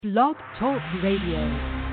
Blog Talk Radio.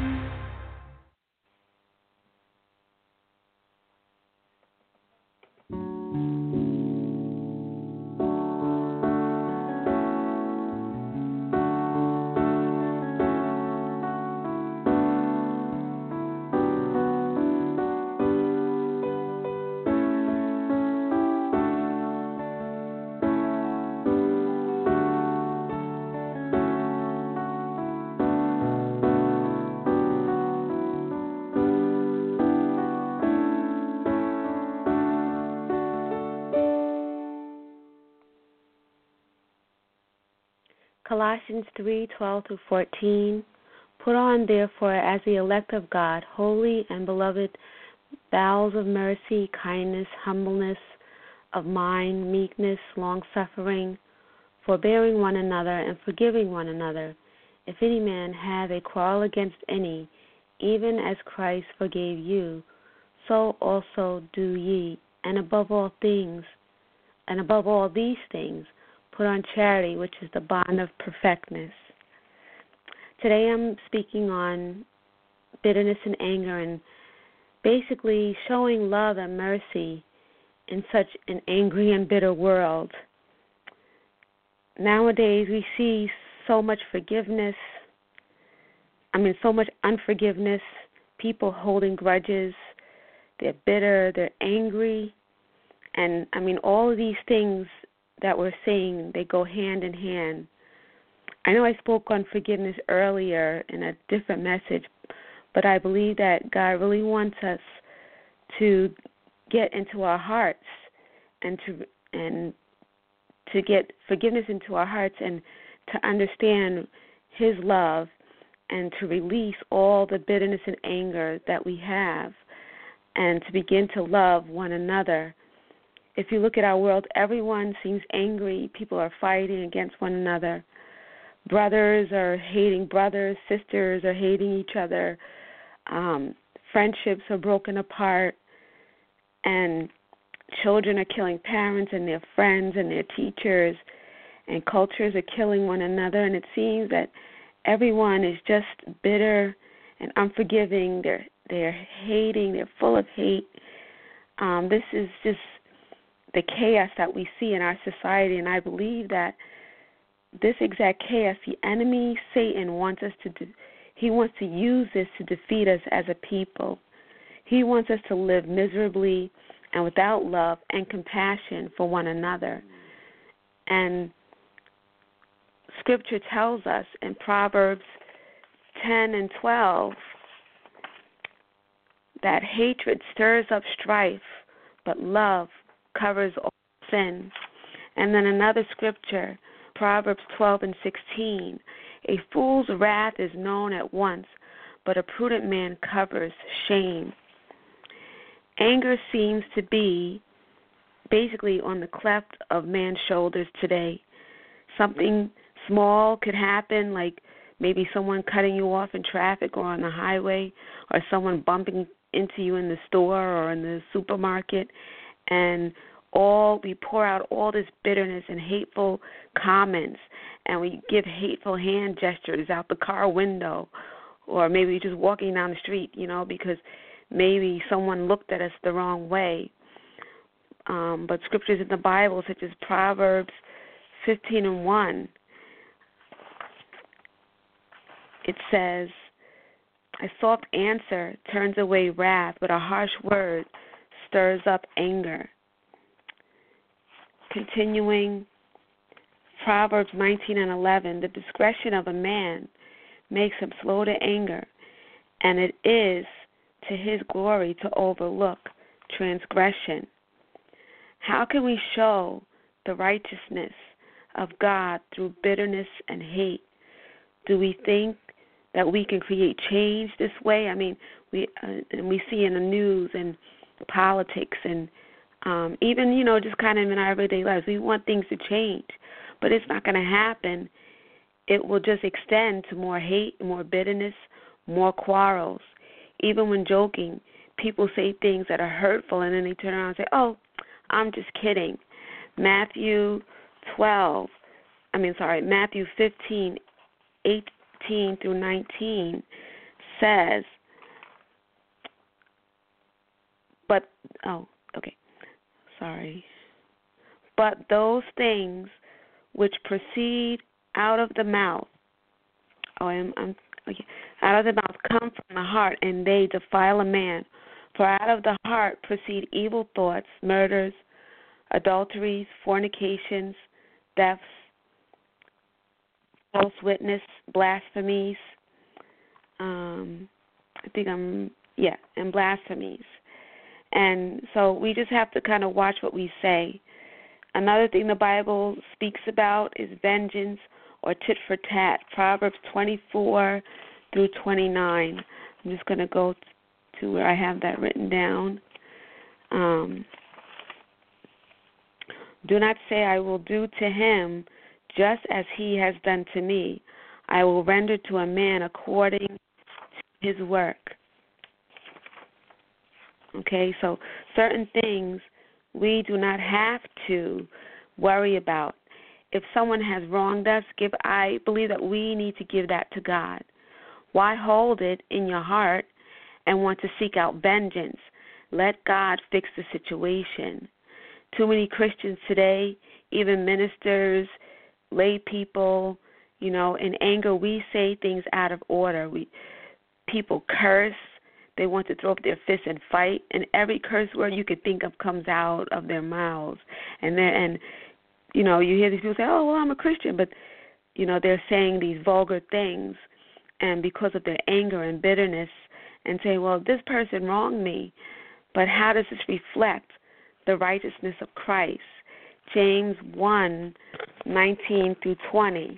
Colossians 3:12-14. Put on, therefore, as the elect of God, holy and beloved, bowels of mercy, kindness, humbleness of mind, meekness, long-suffering, forbearing one another, and forgiving one another. If any man have a quarrel against any, even as Christ forgave you, so also do ye. And above all these things, put on charity, which is the bond of perfectness. Today I'm speaking on bitterness and anger and basically showing love and mercy in such an angry and bitter world. Nowadays we see so much so much unforgiveness, people holding grudges, they're bitter, they're angry, and all of these things that we're seeing, they go hand in hand. I know I spoke on forgiveness earlier in a different message, but I believe that God really wants us to get into our hearts and to get forgiveness into our hearts and to understand His love and to release all the bitterness and anger that we have and to begin to love one another. If you look at our world, everyone seems angry. People are fighting against one another. Brothers are hating brothers. Sisters are hating each other. Friendships are broken apart. And children are killing parents and their friends and their teachers. And cultures are killing one another. And it seems that everyone is just bitter and unforgiving. They're hating. They're full of hate. This is just the chaos that we see in our society, and I believe that this exact chaos, the enemy, Satan, wants to use this to defeat us as a people. He wants us to live miserably and without love and compassion for one another. And Scripture tells us in Proverbs 10:12 that hatred stirs up strife, but love covers all sin. And then another scripture, Proverbs 12:16, a fool's wrath is known at once, but a prudent man covers shame. Anger seems to be basically on the cleft of man's shoulders today. Something small could happen, like maybe someone cutting you off in traffic or on the highway, or someone bumping into you in the store or in the supermarket, and we pour out all this bitterness and hateful comments, and we give hateful hand gestures out the car window, or maybe just walking down the street, because maybe someone looked at us the wrong way. But scriptures in the Bible, such as Proverbs 15:1, it says, a soft answer turns away wrath, but a harsh word stirs up anger. Continuing, Proverbs 19:11, the discretion of a man makes him slow to anger, and it is to his glory to overlook transgression. How can we show the righteousness of God through bitterness and hate? Do we think that we can create change this way? We see in the news and politics and even, just kind of in our everyday lives, we want things to change, but it's not going to happen. It will just extend to more hate, more bitterness, more quarrels. Even when joking, people say things that are hurtful, and then they turn around and say, oh, I'm just kidding. Matthew 15:8 16 through 19 says, but those things which proceed out of the mouth, out of the mouth come from the heart, and they defile a man. For out of the heart proceed evil thoughts, murders, adulteries, fornications, thefts, false witness, blasphemies, and blasphemies. And so we just have to kind of watch what we say. Another thing the Bible speaks about is vengeance or tit for tat. Proverbs 24 through 29. I'm just going to go to where I have that written down. Do not say, I will do to him just as he has done to me. I will render to a man according to his work. Okay, so certain things we do not have to worry about. If someone has wronged us, I believe that we need to give that to God. Why hold it in your heart and want to seek out vengeance? Let God fix the situation. Too many Christians today, even ministers, lay people, in anger, we say things out of order. People curse. They want to throw up their fists and fight, and every curse word you could think of comes out of their mouths. And you hear these people say, "Oh, well, I'm a Christian," but they're saying these vulgar things, and because of their anger and bitterness, and say, "Well, this person wronged me," but how does this reflect the righteousness of Christ? James 1:19 through 20.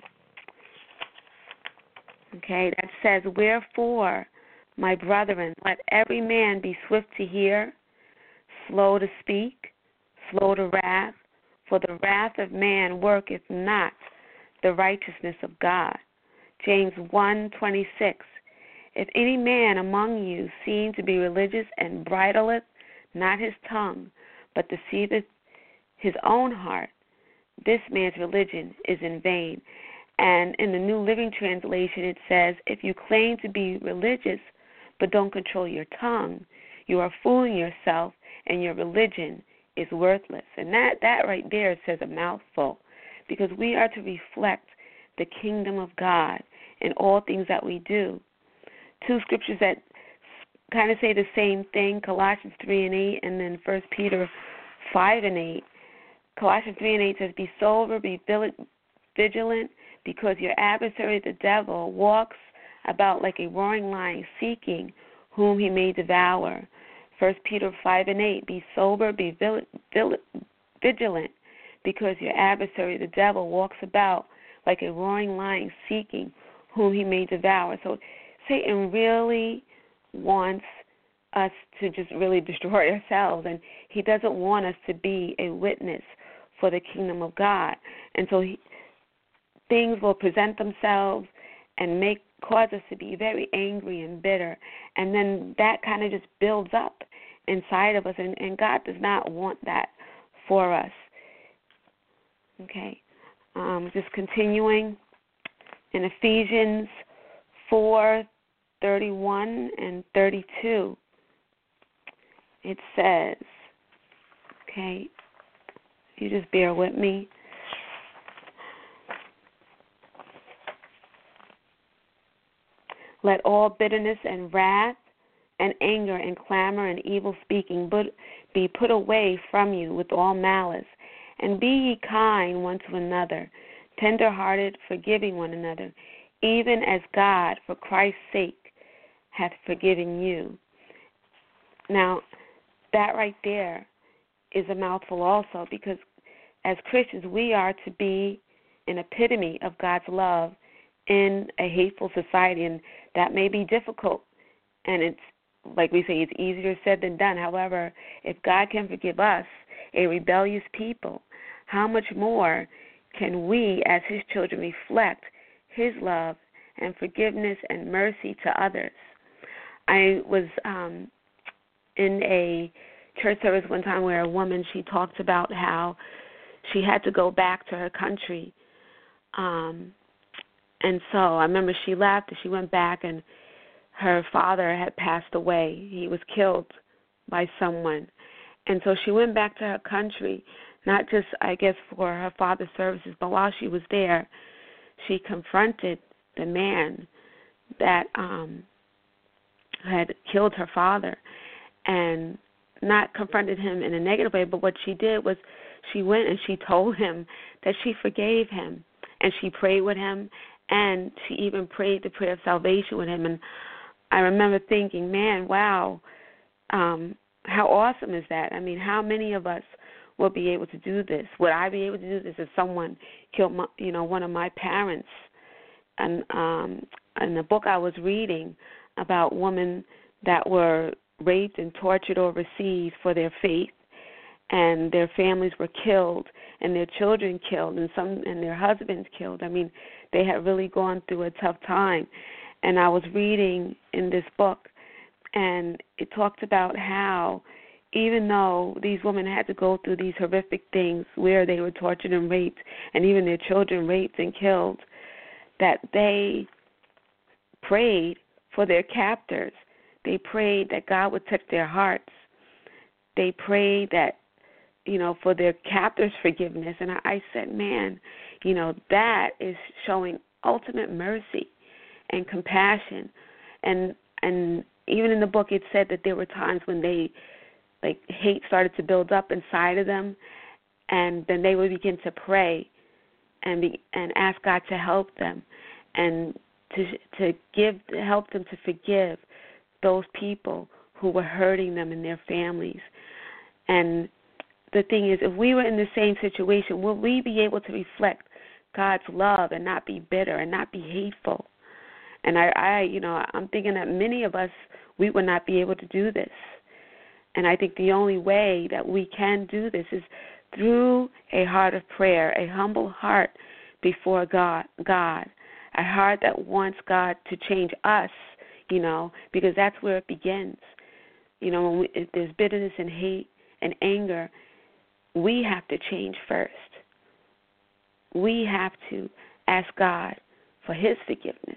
Okay, that says, "Wherefore, my brethren, let every man be swift to hear, slow to speak, slow to wrath, for the wrath of man worketh not the righteousness of God." James 1:26. "If any man among you seem to be religious and bridleth not his tongue, but deceiveth his own heart, this man's religion is in vain." And in the New Living Translation it says, "If you claim to be religious but don't control your tongue, you are fooling yourself and your religion is worthless." And that right there says a mouthful, because we are to reflect the kingdom of God in all things that we do. Two scriptures that kind of say the same thing, Colossians 3:8 and then 1 Peter 5:8. Colossians 3:8 says, "Be sober, be vigilant, because your adversary, the devil, walks about like a roaring lion, seeking whom he may devour." 1 Peter 5:8, "Be sober, be vigilant, because your adversary, the devil, walks about like a roaring lion, seeking whom he may devour." So Satan really wants us to just really destroy ourselves, and he doesn't want us to be a witness for the kingdom of God. And so things will present themselves and cause us to be very angry and bitter, and then that kind of just builds up inside of us, and God does not want that for us. Okay, just continuing in Ephesians 4:31 and 32, it says, okay, if you just bear with me. "Let all bitterness and wrath and anger and clamor and evil speaking be put away from you with all malice. And be ye kind one to another, tender-hearted, forgiving one another, even as God, for Christ's sake, hath forgiven you." Now, that right there is a mouthful also, because as Christians, we are to be an epitome of God's love in a hateful society, and that may be difficult, and it's, like we say, it's easier said than done. However, if God can forgive us, a rebellious people, how much more can we as his children reflect his love and forgiveness and mercy to others? I was in a church service one time where a woman, she talked about how she had to go back to her country And so I remember she left and she went back, and her father had passed away. He was killed by someone. And so she went back to her country, not just, I guess, for her father's services, but while she was there, she confronted the man that had killed her father, and not confronted him in a negative way, but what she did was she went and she told him that she forgave him, and she prayed with him, and she even prayed the prayer of salvation with him. And I remember thinking, man, wow, how awesome is that? I mean, how many of us will be able to do this? Would I be able to do this if someone killed one of my parents? And in the book I was reading about women that were raped and tortured overseas for their faith, and their families were killed, and their children killed, and their husbands killed. I mean, they had really gone through a tough time. And I was reading in this book, and it talked about how even though these women had to go through these horrific things where they were tortured and raped, and even their children raped and killed, that they prayed for their captors. They prayed that God would touch their hearts. They prayed that, for their captors' forgiveness. And I said, man, that is showing ultimate mercy and compassion. And even in the book it said that there were times when hate started to build up inside of them, and then they would begin to pray and ask God to help them and to help them to forgive those people who were hurting them and their families. And the thing is, if we were in the same situation, will we be able to reflect God's love and not be bitter and not be hateful? And I'm thinking that many of us, we would not be able to do this. And I think the only way that we can do this is through a heart of prayer, a humble heart before God, a heart that wants God to change us, because that's where it begins. If there's bitterness and hate and anger, we have to change first. We have to ask God for His forgiveness,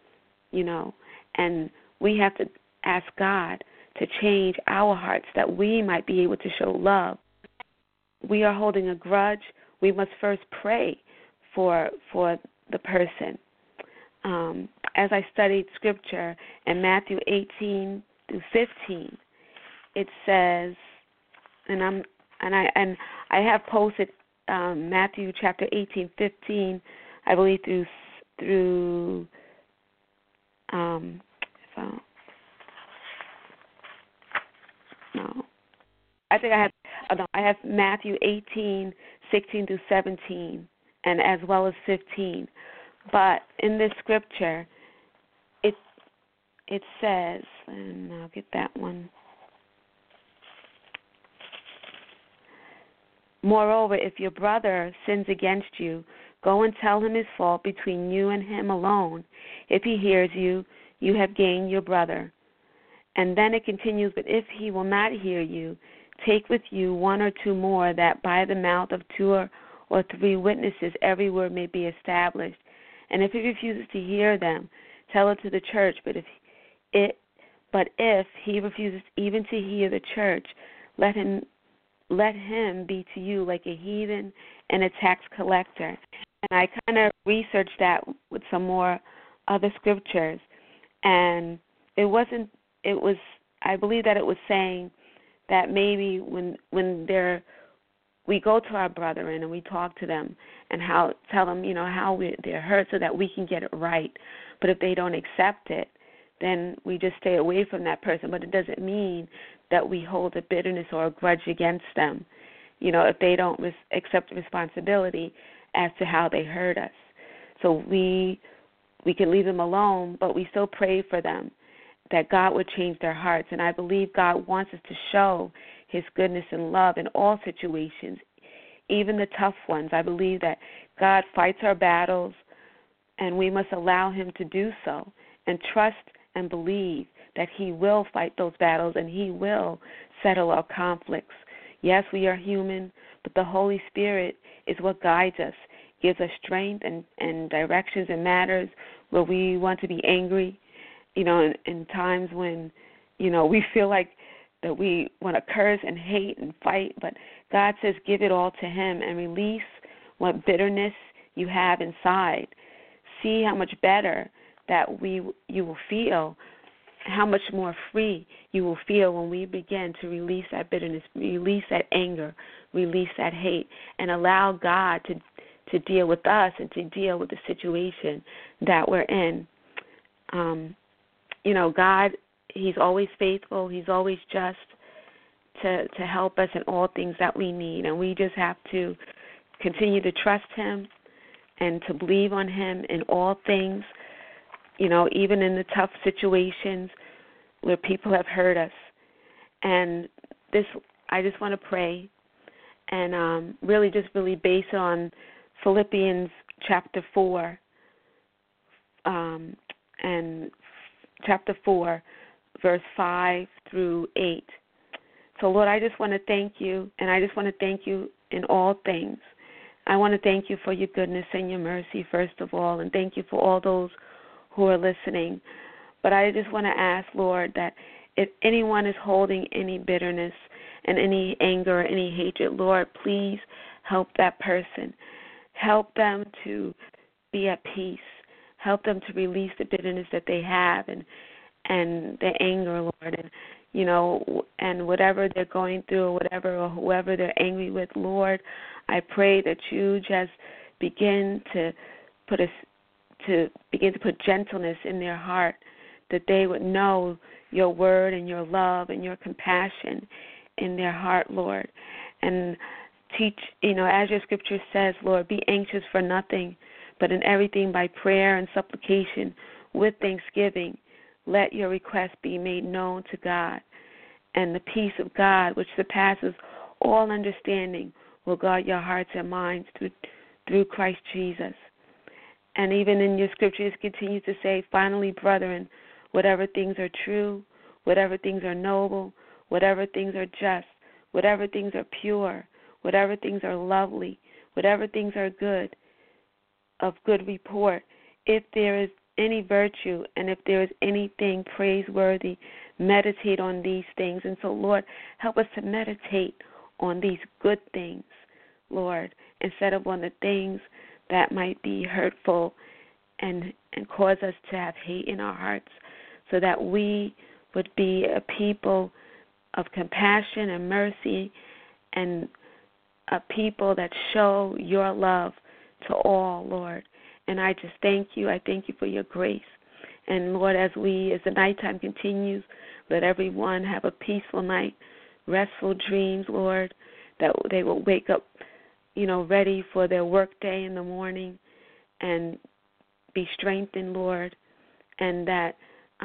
and we have to ask God to change our hearts that we might be able to show love. We are holding a grudge. We must first pray for the person. As I studied Scripture in Matthew 18 through 15, it says, and I have posted Matthew chapter 18:15, I believe through I have Matthew 18:16 through 17, and as well as 15. But in this scripture, it says, and I'll get that one. Moreover, if your brother sins against you, go and tell him his fault between you and him alone. If he hears you, you have gained your brother. And then it continues, but if he will not hear you, take with you one or two more, that by the mouth of two or three witnesses every word may be established. And if he refuses to hear them, tell it to the church. But if he refuses even to hear the church, let him be to you like a heathen and a tax collector. And I kind of researched that with some more other scriptures, and I believe that it was saying that maybe when we go to our brethren and we talk to them and tell them, how they're hurt so that we can get it right. But if they don't accept it, then we just stay away from that person. But it doesn't mean that we hold a bitterness or a grudge against them, if they don't accept responsibility as to how they hurt us. So we can leave them alone, but we still pray for them, that God would change their hearts. And I believe God wants us to show His goodness and love in all situations, even the tough ones. I believe that God fights our battles, and we must allow Him to do so, and trust and believe that He will fight those battles and He will settle our conflicts. Yes, we are human, but the Holy Spirit is what guides us. gives us strength and directions in matters where we want to be angry, in times when, we feel like that we want to curse and hate and fight. But God says give it all to him and release what bitterness you have inside. See how much better that you will feel, how much more free you will feel when we begin to release that bitterness, release that anger, release that hate, and allow God to deal with us and to deal with the situation that we're in. God, he's always faithful. He's always just to help us in all things that we need. And we just have to continue to trust him and to believe on him in all things, even in the tough situations where people have hurt us. And I just want to pray and really base it on Philippians chapter 4, and chapter 4, verse 5 through 8. So, Lord, I just want to thank you, and I just want to thank you in all things. I want to thank you for your goodness and your mercy, first of all, and thank you for all those who are listening. But I just want to ask, Lord, that if anyone is holding any bitterness and any anger or any hatred, Lord, please help that person. Help them to be at peace. Help them to release the bitterness that they have and the anger, Lord, and whatever they're going through, or whoever they're angry with, Lord, I pray that you just begin to put gentleness in their heart, that they would know your word and your love and your compassion in their heart, Lord, and teach, as your scripture says, Lord, be anxious for nothing, but in everything by prayer and supplication with thanksgiving, let your request be made known to God. And the peace of God, which surpasses all understanding, will guard your hearts and minds through Christ Jesus. And even in your scriptures, it continues to say, finally, brethren, whatever things are true, whatever things are noble, whatever things are just, whatever things are pure, whatever things are lovely, whatever things are good, of good report, if there is any virtue and if there is anything praiseworthy, meditate on these things. And so, Lord, help us to meditate on these good things, Lord, instead of on the things that might be hurtful and cause us to have hate in our hearts, so that we would be a people of compassion and mercy and a people that show your love to all, Lord. And I just thank you. I thank you for your grace. And, Lord, as the nighttime continues, let everyone have a peaceful night, restful dreams, Lord, that they will wake up, ready for their work day in the morning and be strengthened, Lord, and that,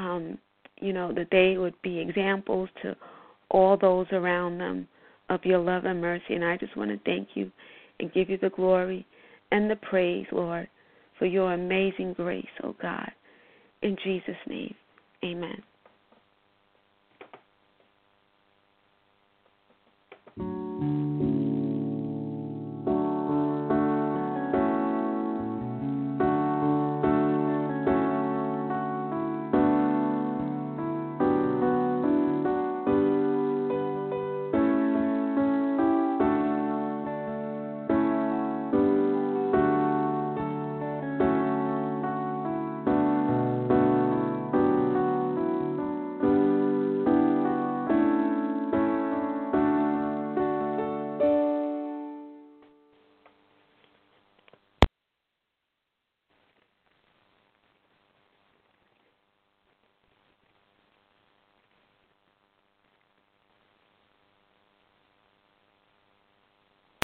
that they would be examples to all those around them of your love and mercy. And I just want to thank you and give you the glory and the praise, Lord, for your amazing grace, oh God. In Jesus' name, amen.